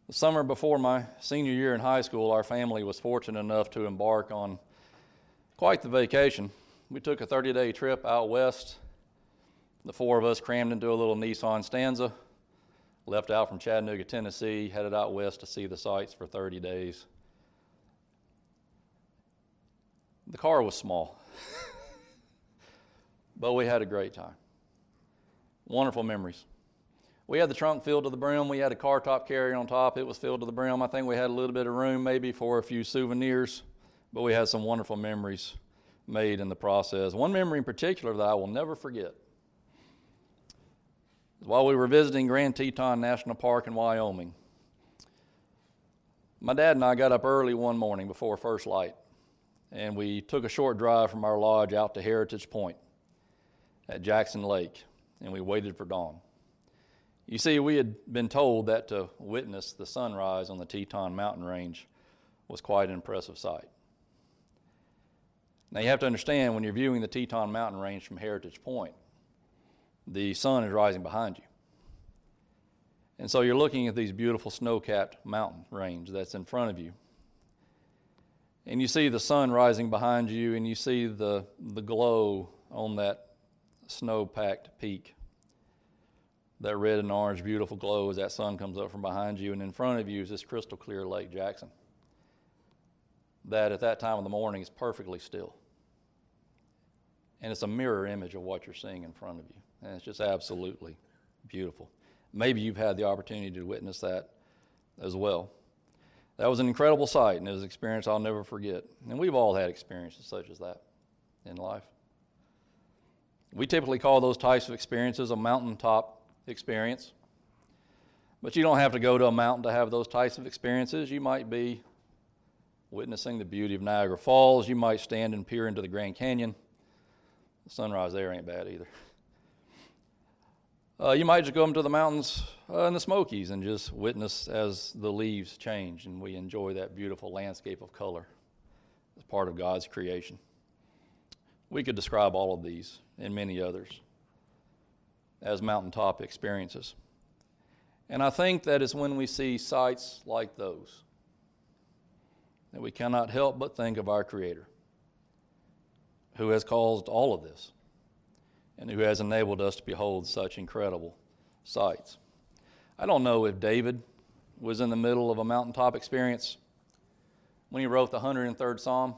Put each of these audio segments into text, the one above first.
The summer before my senior year in high school, our family was fortunate enough to embark on quite the vacation. We took a 30-day trip out west. The four of us crammed into a little Nissan Stanza, left out from Chattanooga, Tennessee, headed out west to see the sights for 30 days. The car was small, but we had a great time. Wonderful memories. We had the trunk filled to the brim. We had a car top carrier on top. It was filled to the brim. I think we had a little bit of room maybe for a few souvenirs, but we had some wonderful memories made in the process. One memory in particular that I will never forget is while we were visiting Grand Teton National Park in Wyoming. My dad and I got up early one morning before first light, and we took a short drive from our lodge out to Heritage Point at Jackson Lake, and we waited for dawn. You see, we had been told that to witness the sunrise on the Teton mountain range was quite an impressive sight. Now you have to understand, when you're viewing the Teton mountain range from Heritage Point, the sun is rising behind you. And so you're looking at these beautiful snow-capped mountain range that's in front of you. And you see the sun rising behind you, and you see the glow on that snow-packed peak. That red and orange beautiful glow as that sun comes up from behind you, and in front of you is this crystal clear Lake Jackson that at that time of the morning is perfectly still. And it's a mirror image of what you're seeing in front of you, and it's just absolutely beautiful. Maybe you've had the opportunity to witness that as well. That was an incredible sight, and it was an experience I'll never forget. And we've all had experiences such as that in life. We typically call those types of experiences a mountaintop experience. But you don't have to go to a mountain to have those types of experiences. You might be witnessing the beauty of Niagara Falls. You might stand and peer into the Grand Canyon. The sunrise there ain't bad either. You might just go up to the mountains in the Smokies and just witness as the leaves change and we enjoy that beautiful landscape of color as part of God's creation. We could describe all of these and many others as mountaintop experiences. And I think that is when we see sights like those that we cannot help but think of our Creator, who has caused all of this and who has enabled us to behold such incredible sights. I don't know if David was in the middle of a mountaintop experience when he wrote the 103rd Psalm.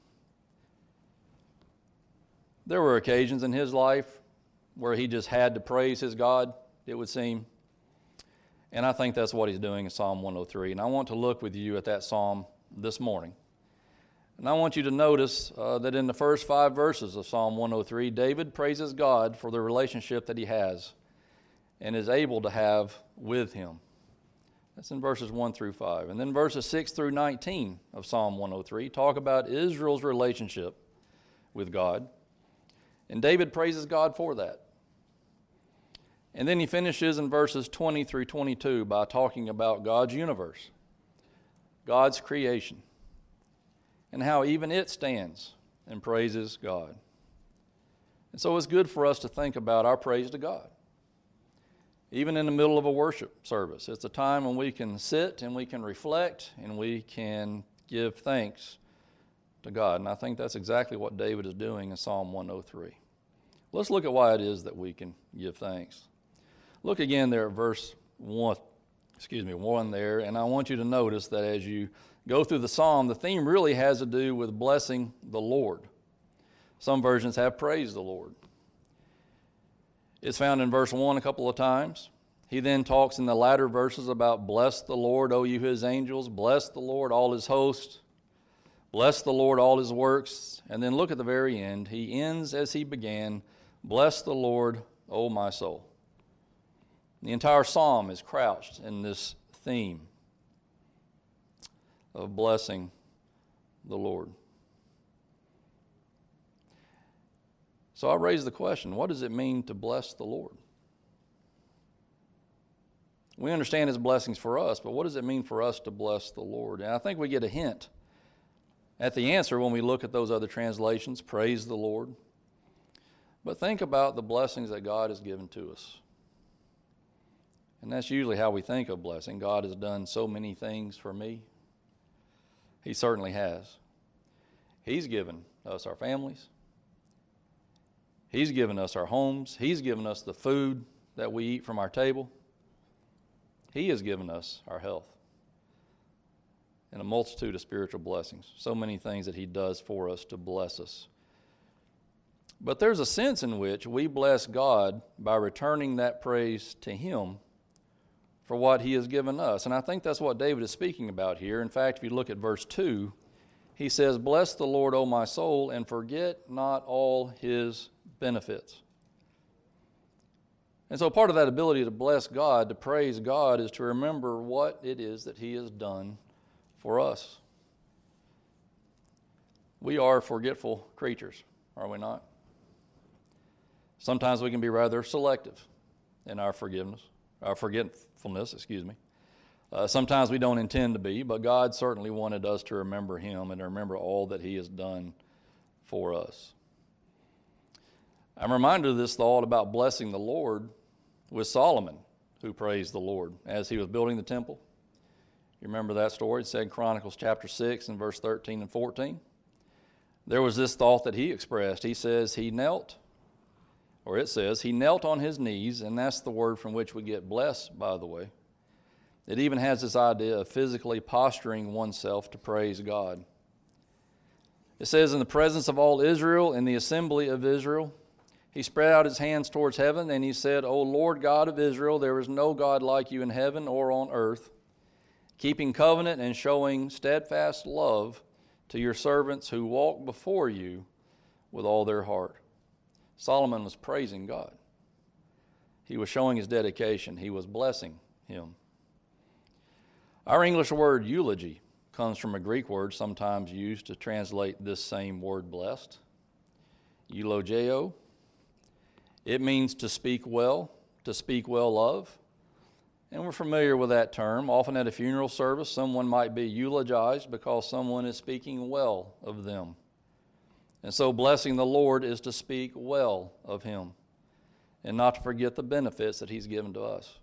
There were occasions in his life where he just had to praise his God, it would seem. And I think that's what he's doing in Psalm 103. And I want to look with you at that psalm this morning. And I want you to notice that in the first 5 verses of Psalm 103, David praises God for the relationship that he has and is able to have with him. That's in verses 1 through 5. And then verses 6 through 19 of Psalm 103 talk about Israel's relationship with God. And David praises God for that. And then he finishes in verses 20 through 22 by talking about God's universe, God's creation, and how even it stands and praises God. And so it's good for us to think about our praise to God. Even in the middle of a worship service, it's a time when we can sit and we can reflect and we can give thanks to God. And I think that's exactly what David is doing in Psalm 103. Let's look at why it is that we can give thanks. Look again there at verse 1 there, and I want you to notice that as you go through the psalm, the theme really has to do with blessing the Lord. Some versions have praised the Lord. It's found in verse 1 a couple of times. He then talks in the latter verses about bless the Lord, O you his angels, bless the Lord, all his hosts, bless the Lord, all his works. And then look at the very end. He ends as he began, bless the Lord, O my soul. The entire psalm is crouched in this theme of blessing the Lord. So I raise the question, what does it mean to bless the Lord? We understand his blessings for us, but what does it mean for us to bless the Lord? And I think we get a hint at the answer when we look at those other translations, praise the Lord. But think about the blessings that God has given to us. And that's usually how we think of blessing. God has done so many things for me. He certainly has. He's given us our families. He's given us our homes. He's given us the food that we eat from our table. He has given us our health and a multitude of spiritual blessings. So many things that He does for us to bless us. But there's a sense in which we bless God by returning that praise to Him for what He has given us. And I think that's what David is speaking about here. In fact, if you look at verse 2, he says, "Bless the Lord, O my soul, and forget not all His benefits." And so part of that ability to bless God, to praise God, is to remember what it is that He has done for us. We are forgetful creatures, are we not? Sometimes we can be rather selective in our forgetfulness. Sometimes we don't intend to be, but God certainly wanted us to remember Him and to remember all that He has done for us. I'm reminded of this thought about blessing the Lord with Solomon, who praised the Lord as he was building the temple. You remember that story? It's 2 Chronicles chapter 6 and verse 13 and 14. There was this thought that he expressed. He says it says, he knelt on his knees, and that's the word from which we get blessed, by the way. It even has this idea of physically posturing oneself to praise God. It says, in the presence of all Israel, in the assembly of Israel, he spread out his hands towards heaven, and he said, O Lord God of Israel, there is no God like you in heaven or on earth, keeping covenant and showing steadfast love to your servants who walk before you with all their heart. Solomon was praising God. He was showing his dedication. He was blessing Him. Our English word eulogy comes from a Greek word sometimes used to translate this same word blessed, eulogeo. It means to speak well of. And we're familiar with that term. Often at a funeral service, someone might be eulogized because someone is speaking well of them. And so blessing the Lord is to speak well of Him and not to forget the benefits that He's given to us.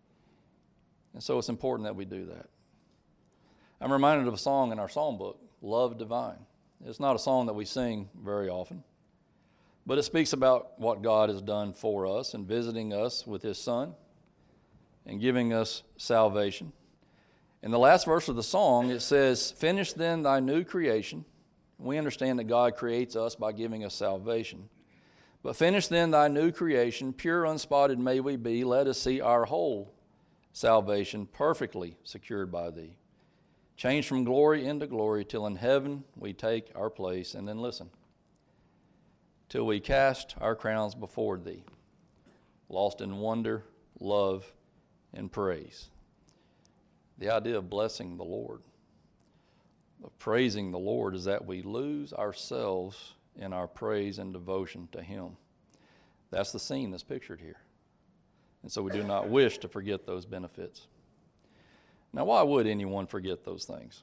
And so it's important that we do that. I'm reminded of a song in our psalm book, Love Divine. It's not a song that we sing very often, but it speaks about what God has done for us and visiting us with His Son and giving us salvation. In the last verse of the song, it says, "Finish then thy new creation." We understand that God creates us by giving us salvation. But finish then thy new creation, pure, unspotted may we be. Let us see our whole salvation perfectly secured by Thee. Change from glory into glory, till in heaven we take our place. And then listen, till we cast our crowns before Thee, lost in wonder, love, and praise. The idea of blessing the Lord, of praising the Lord, is that we lose ourselves in our praise and devotion to Him. That's the scene that's pictured here. And so we do not wish to forget those benefits. Now, why would anyone forget those things?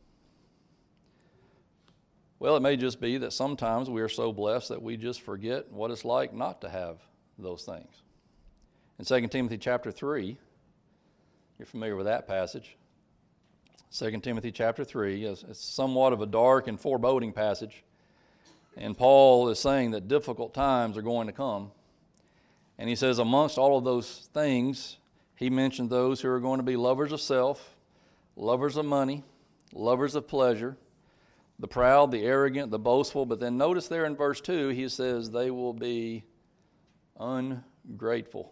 Well, it may just be that sometimes we are so blessed that we just forget what it's like not to have those things. In 2 Timothy chapter 3, you're familiar with that passage. 2 Timothy chapter 3 is somewhat of a dark and foreboding passage. And Paul is saying that difficult times are going to come. And he says amongst all of those things, he mentioned those who are going to be lovers of self, lovers of money, lovers of pleasure, the proud, the arrogant, the boastful. But then notice there in verse 2, he says they will be ungrateful.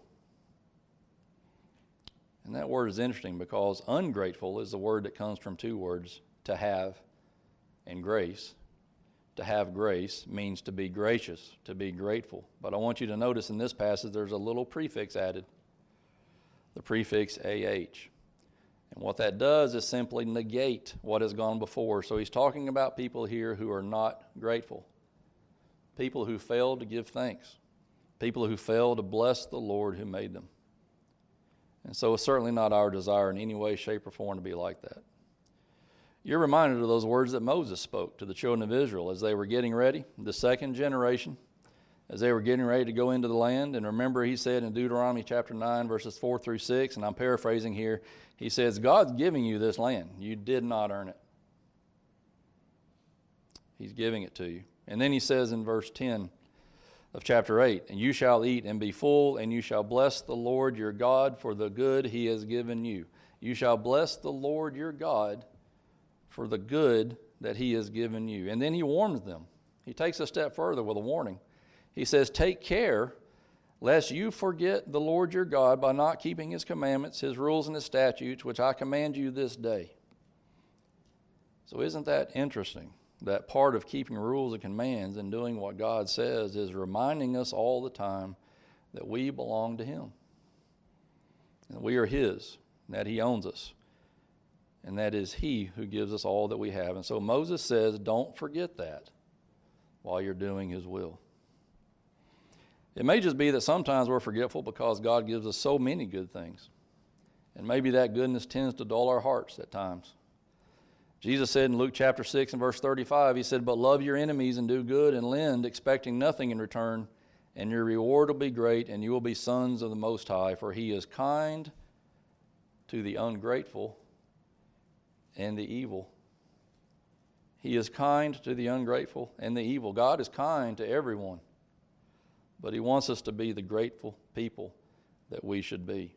And that word is interesting because ungrateful is the word that comes from two words, to have and grace. To have grace means to be gracious, to be grateful. But I want you to notice in this passage there's a little prefix added, the prefix AH. And what that does is simply negate what has gone before. So he's talking about people here who are not grateful, people who fail to give thanks, people who fail to bless the Lord who made them. And so it's certainly not our desire in any way, shape, or form to be like that. You're reminded of those words that Moses spoke to the children of Israel as they were getting ready, the second generation as they were getting ready to go into the land. And remember, he said in Deuteronomy chapter 9, verses 4 through 6, and I'm paraphrasing here, he says, God's giving you this land. You did not earn it. He's giving it to you. And then he says in verse 10 of chapter 8, and you shall eat and be full, and you shall bless the Lord your God for the good he has given you. You shall bless the Lord your God for the good that he has given you. And then he warns them. He takes a step further with a warning. He says, take care lest you forget the Lord your God by not keeping his commandments, his rules, and his statutes, which I command you this day. So isn't that interesting? That part of keeping rules and commands and doing what God says is reminding us all the time that we belong to him. And we are his, and that he owns us. And that is he who gives us all that we have. And so Moses says, don't forget that while you're doing his will. It may just be that sometimes we're forgetful because God gives us so many good things. And maybe that goodness tends to dull our hearts at times. Jesus said in Luke chapter 6 and verse 35, he said, but love your enemies and do good and lend, expecting nothing in return, and your reward will be great, and you will be sons of the Most High, for he is kind to the ungrateful and the evil. He is kind to the ungrateful and the evil. God is kind to everyone, but he wants us to be the grateful people that we should be.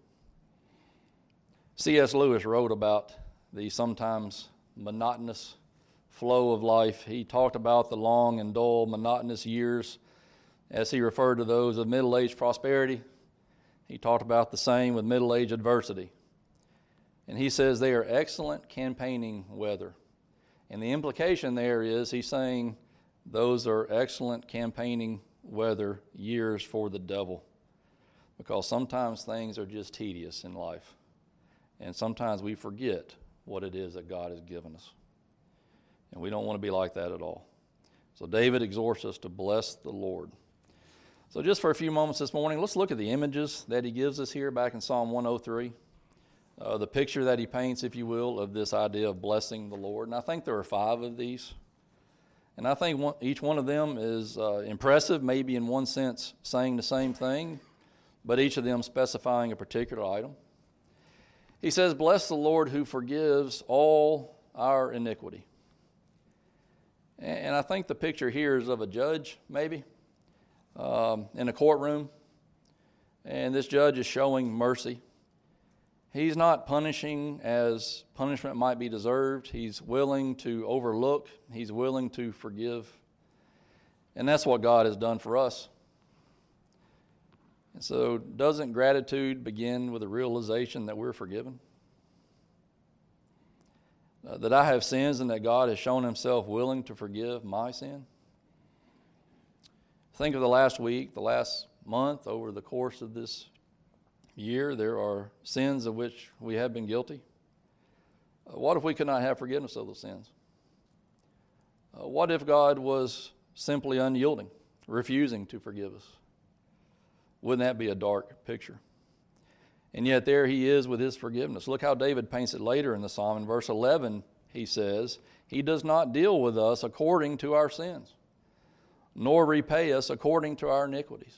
C.S. Lewis wrote about the sometimes monotonous flow of life. He talked about the long and dull, monotonous years as he referred to those of middle-aged prosperity. He talked about the same with middle-aged adversity. And he says they are excellent campaigning weather. And the implication there is he's saying those are excellent campaigning weather years for the devil. Because sometimes things are just tedious in life. And sometimes we forget what it is that God has given us. And we don't want to be like that at all. So David exhorts us to bless the Lord. So just for a few moments this morning, let's look at the images that he gives us here back in Psalm 103. The picture that he paints, if you will, of this idea of blessing the Lord. And I think there are 5 of these. And I think each one of them is impressive, maybe in one sense saying the same thing, but each of them specifying a particular item. He says, bless the Lord who forgives all our iniquity. And I think the picture here is of a judge, maybe, in a courtroom. And this judge is showing mercy. He's not punishing as punishment might be deserved. He's willing to overlook. He's willing to forgive. And that's what God has done for us. And so doesn't gratitude begin with the realization that we're forgiven? That I have sins and that God has shown himself willing to forgive my sin? Think of the last week, the last month, over the course of this year, there are sins of which we have been guilty. What if we could not have forgiveness of those sins? What if God was simply unyielding, refusing to forgive us? Wouldn't that be a dark picture? And yet there he is with his forgiveness. Look how David paints it later in the psalm. In verse 11, he says, he does not deal with us according to our sins, nor repay us according to our iniquities.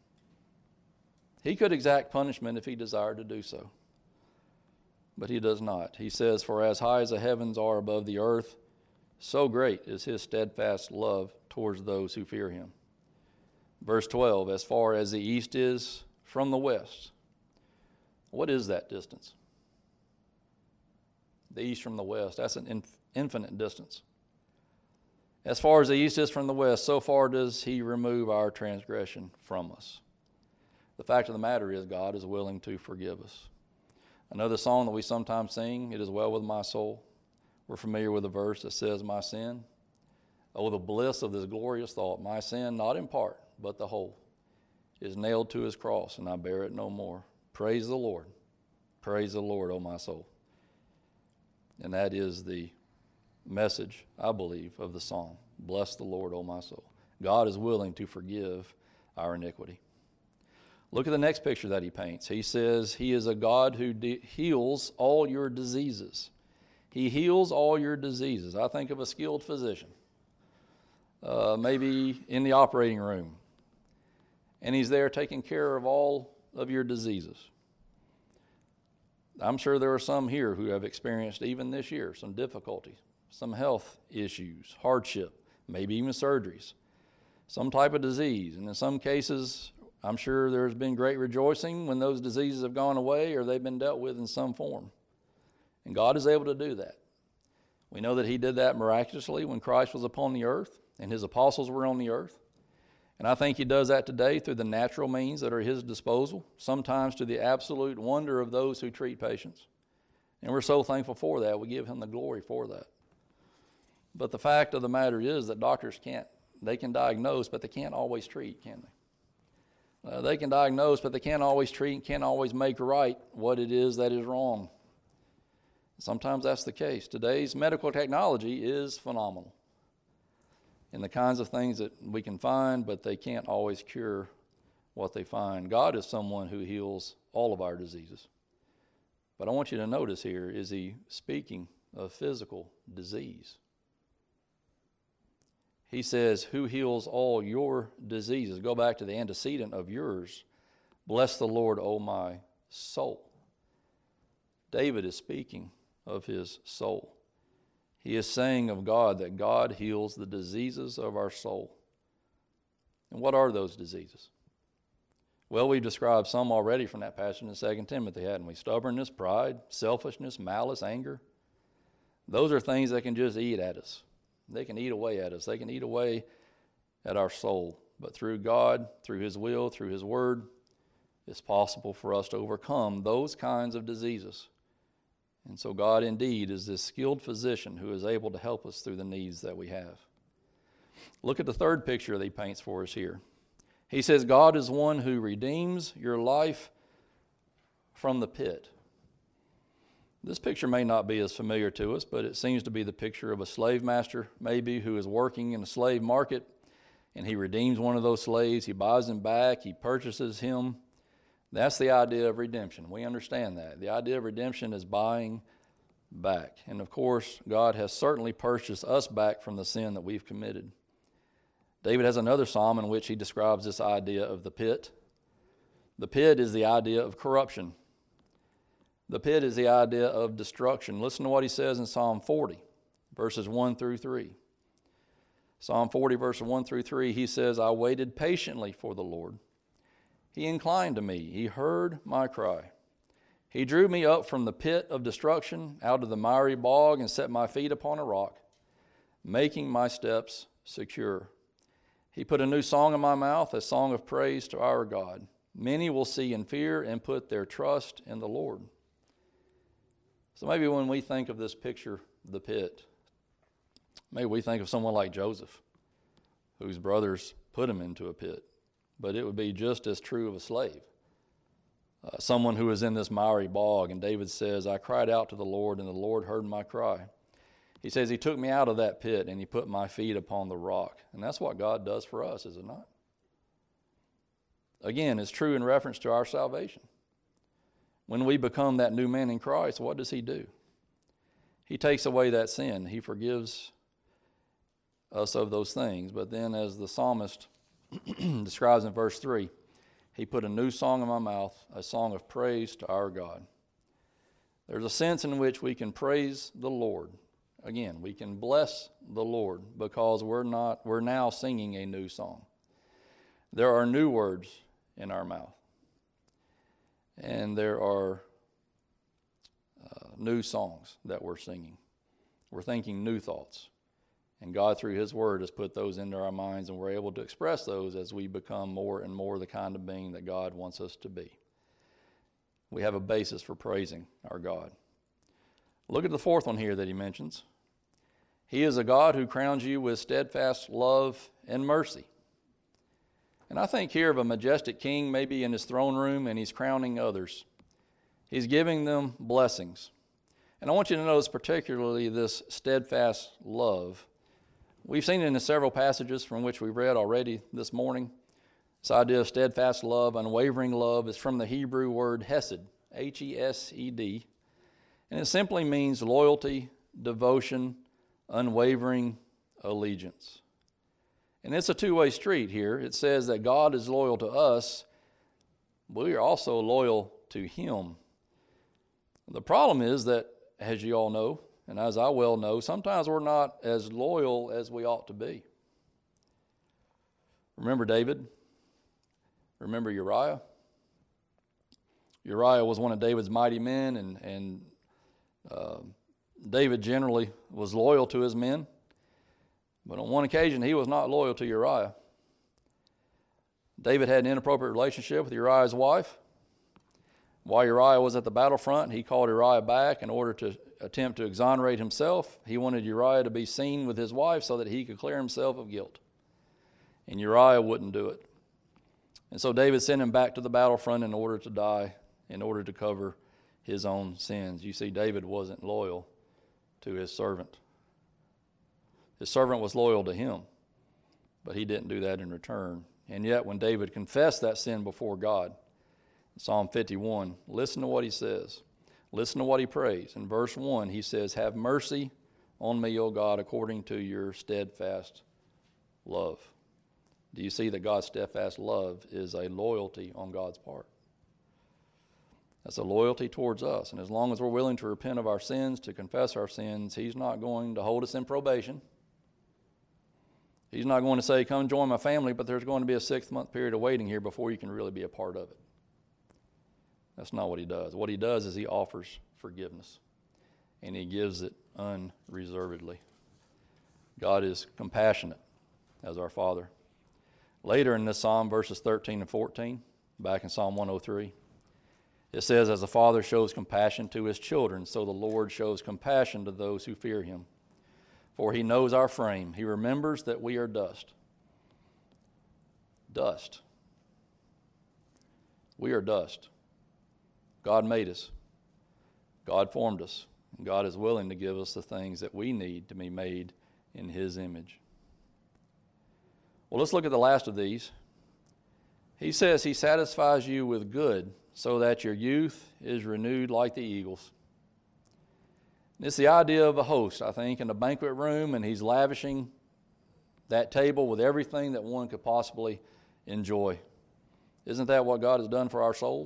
He could exact punishment if he desired to do so, but he does not. He says, for as high as the heavens are above the earth, so great is his steadfast love towards those who fear him. Verse 12, as far as the east is from the west. What is that distance? The east from the west. That's an infinite distance. As far as the east is from the west, so far does he remove our transgression from us. The fact of the matter is God is willing to forgive us. Another song that we sometimes sing, It Is Well With My Soul. We're familiar with the verse that says, my sin. Oh, the bliss of this glorious thought. My sin, not in part, but the whole, is nailed to his cross, and I bear it no more. Praise the Lord. Praise the Lord, O my soul. And that is the message, I believe, of the psalm. Bless the Lord, O my soul. God is willing to forgive our iniquity. Look at the next picture that he paints. He says he is a God who heals all your diseases. He heals all your diseases. I think of a skilled physician, maybe in the operating room. and he's there taking care of all of your diseases. I'm sure there are some here who have experienced, even this year, some difficulties, some health issues, hardship, maybe even surgeries, some type of disease. And in some cases, I'm sure there's been great rejoicing when those diseases have gone away or they've been dealt with in some form. And God is able to do that. We know that he did that miraculously when Christ was upon the earth and his apostles were on the earth. And I think he does that today through the natural means that are at his disposal, sometimes to the absolute wonder of those who treat patients. And we're so thankful for that. We give him the glory for that. But the fact of the matter is that doctors they can diagnose, but they can't always treat, can they? They can diagnose, but they can't always treat and can't always make right what it is that is wrong. Sometimes that's the case. Today's medical technology is phenomenal in the kinds of things that we can find, but they can't always cure what they find. God is someone who heals all of our diseases. But I want you to notice here, is he speaking of physical disease? He says, who heals all your diseases? Go back to the antecedent of yours. Bless the Lord, O my soul. David is speaking of his soul. He is saying of God that God heals the diseases of our soul. And what are those diseases? Well, we've described some already from that passage in 2 Timothy, hadn't we? Stubbornness, pride, selfishness, malice, anger. Those are things that can just eat at us. They can eat away at us. They can eat away at our soul. But through God, through his will, through his word, it's possible for us to overcome those kinds of diseases. And so God indeed is this skilled physician who is able to help us through the needs that we have. Look at the third picture that he paints for us here. He says, God is one who redeems your life from the pit. This picture may not be as familiar to us, but it seems to be the picture of a slave master, maybe, who is working in a slave market, and he redeems one of those slaves. He buys him back. He purchases him. That's the idea of redemption. We understand that. The idea of redemption is buying back. And of course, God has certainly purchased us back from the sin that we've committed. David has another psalm in which he describes this idea of the pit. The pit is the idea of corruption. The pit is the idea of destruction. Listen to what he says in Psalm 40, verses 1 through 3. Psalm 40, verses 1 through 3, he says, I waited patiently for the Lord. He inclined to me. He heard my cry. He drew me up from the pit of destruction, out of the miry bog, and set my feet upon a rock, making my steps secure. He put a new song in my mouth, a song of praise to our God. Many will see and fear and put their trust in the Lord. So maybe when we think of this picture, the pit, maybe we think of someone like Joseph, whose brothers put him into a pit. But it would be just as true of a slave. Someone who is in this miry bog, and David says, I cried out to the Lord, and the Lord heard my cry. He says, he took me out of that pit, and he put my feet upon the rock. And that's what God does for us, is it not? Again, it's true in reference to our salvation. When we become that new man in Christ, what does he do? He takes away that sin. He forgives us of those things. But then, as the psalmist describes in verse 3, he put a new song in my mouth, a song of praise to our God. There's a sense in which we can praise the Lord. Again, we can bless the Lord because we're now singing a new song. There are new words in our mouth. And there are new songs that we're singing. We're thinking new thoughts. And God, through his word, has put those into our minds, and we're able to express those as we become more and more the kind of being that God wants us to be. We have a basis for praising our God. Look at the fourth one here that he mentions. He is a God who crowns you with steadfast love and mercy. And I think here of a majestic king, maybe in his throne room, and he's crowning others. He's giving them blessings. And I want you to notice particularly this steadfast love. We've seen it in several passages from which we read already this morning. This idea of steadfast love, unwavering love, is from the Hebrew word hesed, H-E-S-E-D. And it simply means loyalty, devotion, unwavering allegiance. And it's a two-way street here. It says that God is loyal to us, but we are also loyal to him. The problem is that, as you all know, and as I well know, sometimes we're not as loyal as we ought to be. Remember David? Remember Uriah? Uriah was one of David's mighty men, and David generally was loyal to his men. But on one occasion, he was not loyal to Uriah. David had an inappropriate relationship with Uriah's wife. While Uriah was at the battlefront, he called Uriah back in order to attempt to exonerate himself. He wanted Uriah to be seen with his wife so that he could clear himself of guilt. And Uriah wouldn't do it. And so David sent him back to the battlefront in order to die, in order to cover his own sins. You see, David wasn't loyal to his servant. His servant was loyal to him, but he didn't do that in return. And yet, when David confessed that sin before God, Psalm 51, listen to what he says. Listen to what he prays. In verse 1, he says, "Have mercy on me, O God, according to your steadfast love." Do you see that God's steadfast love is a loyalty on God's part? That's a loyalty towards us. And as long as we're willing to repent of our sins, to confess our sins, he's not going to hold us in probation. He's not going to say, come join my family, but there's going to be a 6-month period of waiting here before you can really be a part of it. That's not what he does. What he does is he offers forgiveness, and he gives it unreservedly. God is compassionate as our Father. Later in this psalm, verses 13 and 14, back in Psalm 103, it says, "As a father shows compassion to his children, so the Lord shows compassion to those who fear him. For he knows our frame. He remembers that we are dust." Dust. We are dust. God made us. God formed us. And God is willing to give us the things that we need to be made in his image. Well, let's look at the last of these. He says he satisfies you with good so that your youth is renewed like the eagles. It's the idea of a host, I think, in a banquet room, and he's lavishing that table with everything that one could possibly enjoy. Isn't that what God has done for our souls?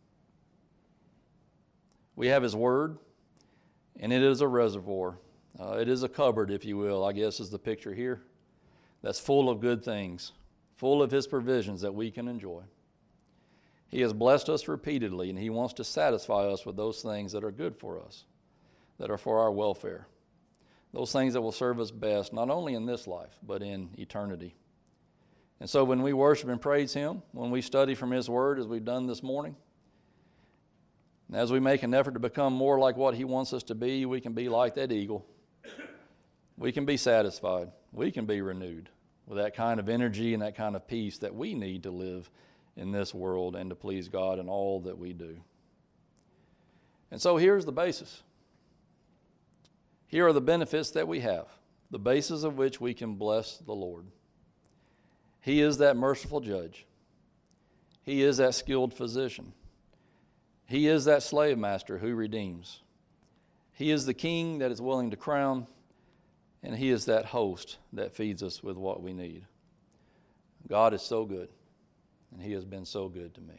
We have his word, and it is a reservoir. It is a cupboard, if you will, I guess is the picture here, that's full of good things, full of his provisions that we can enjoy. He has blessed us repeatedly, and he wants to satisfy us with those things that are good for us, that are for our welfare, those things that will serve us best, not only in this life, but in eternity. And so when we worship and praise him, when we study from his word, as we've done this morning, and as we make an effort to become more like what he wants us to be, we can be like that eagle. We can be satisfied. We can be renewed with that kind of energy and that kind of peace that we need to live in this world and to please God in all that we do. And so here's the basis. Here are the benefits that we have, the basis of which we can bless the Lord. He is that merciful judge. He is that skilled physician. He is that slave master who redeems. He is the king that is willing to crown, and he is that host that feeds us with what we need. God is so good, and he has been so good to me.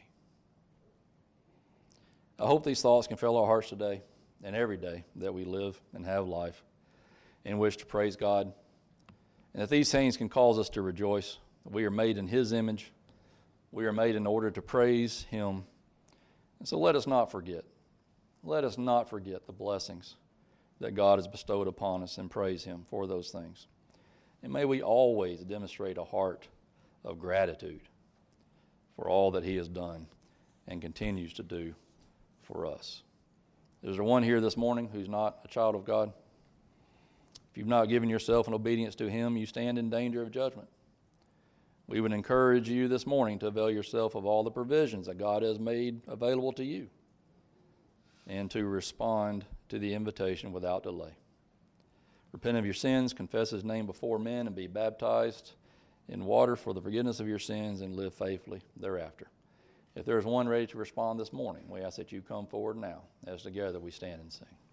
I hope these thoughts can fill our hearts today and every day that we live and have life in which to praise God, and that these things can cause us to rejoice. We are made in his image. We are made in order to praise him. And so let us not forget. Let us not forget the blessings that God has bestowed upon us and praise him for those things. And may we always demonstrate a heart of gratitude for all that he has done and continues to do for us. Is there one here this morning who's not a child of God? If you've not given yourself in obedience to him, you stand in danger of judgment. We would encourage you this morning to avail yourself of all the provisions that God has made available to you and to respond to the invitation without delay. Repent of your sins, confess his name before men, and be baptized in water for the forgiveness of your sins, and live faithfully thereafter. If there is one ready to respond this morning, we ask that you come forward now as together we stand and sing.